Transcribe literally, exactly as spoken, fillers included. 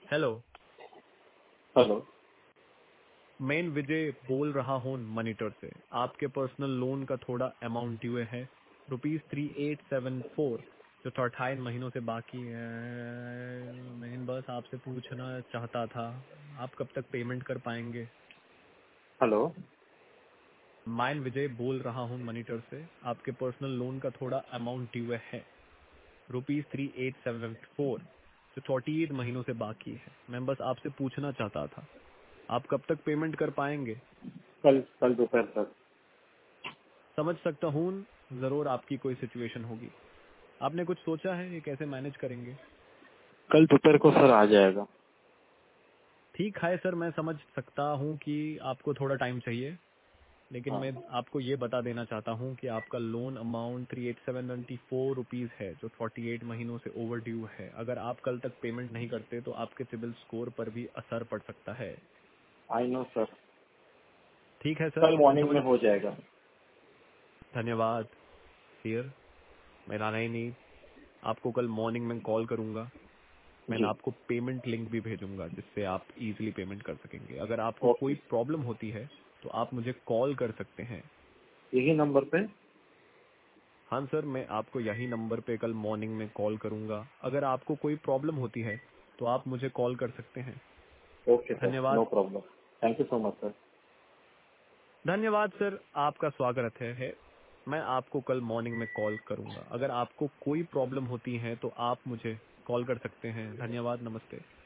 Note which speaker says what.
Speaker 1: Hello.
Speaker 2: Hello.
Speaker 1: मैं विजय बोल रहा हूँ मॉनिटर से। आपके पर्सनल लोन का थोड़ा अमाउंट ड्यू है, rupees three eight seven four, जो तो अट्ठाईस महीनों से बाकी है। मैं बस आपसे पूछना चाहता था, आप कब तक पेमेंट कर पाएंगे?
Speaker 2: हेलो।
Speaker 1: मैं विजय बोल रहा हूँ मॉनिटर से। आपके पर्सनल लोन का थोड़ा अमाउंट ड्यू है, rupees three eight seven four, जो फोर्टी एट महीनों से बाकी है। मैं बस आपसे पूछना चाहता था, आप कब तक पेमेंट कर पाएंगे?
Speaker 2: कल कल दोपहर तक।
Speaker 1: समझ सकता हूँ, जरूर आपकी कोई सिचुएशन होगी। आपने कुछ सोचा है ये कैसे मैनेज करेंगे?
Speaker 2: कल दोपहर को सर आ जाएगा।
Speaker 1: ठीक है सर, मैं समझ सकता हूँ कि आपको थोड़ा टाइम चाहिए, लेकिन
Speaker 2: हाँ,
Speaker 1: मैं आपको ये बता देना चाहता हूँ कि आपका loan amount three eight seven twenty four rupees है, जो फोर्टी एट महीनों से ओवर ड्यू है। अगर आप कल तक पेमेंट नहीं करते तो आपके सिबिल स्कोर पर भी असर पड़ सकता है।
Speaker 2: I know sir.
Speaker 1: ठीक है सर,
Speaker 2: कल
Speaker 1: मैं
Speaker 2: मॉर्निंग
Speaker 1: समझ।
Speaker 2: में हो जाएगा।
Speaker 1: धन्यवाद सियर। मेरा नहीं नहीं, आपको कल मॉर्निंग में कॉल करूंगा। मैं
Speaker 2: जी।
Speaker 1: आपको पेमेंट लिंक भी भेजूंगा जिससे आप इजीली पेमेंट कर सकेंगे। अगर आपको
Speaker 2: ओके।
Speaker 1: कोई प्रॉब्लम होती है तो आप मुझे कॉल कर सकते हैं।
Speaker 2: यही नंबर पे।
Speaker 1: हाँ सर, मैं आपको यही नंबर पे कल मॉर्निंग में कॉल करूंगा। अगर आपको कोई प्रॉब्लम होती है तो आप मुझे कॉल कर सकते हैं।
Speaker 2: ओके सर, नो
Speaker 1: धन्यवाद।
Speaker 2: Problem. Thank you so much sir.
Speaker 1: धन्यवाद सर, आपका स्वागत है, है। मैं आपको कल मॉर्निंग में कॉल करूंगा। अगर आपको कोई प्रॉब्लम होती है तो आप मुझे कॉल कर सकते हैं। धन्यवाद, नमस्ते।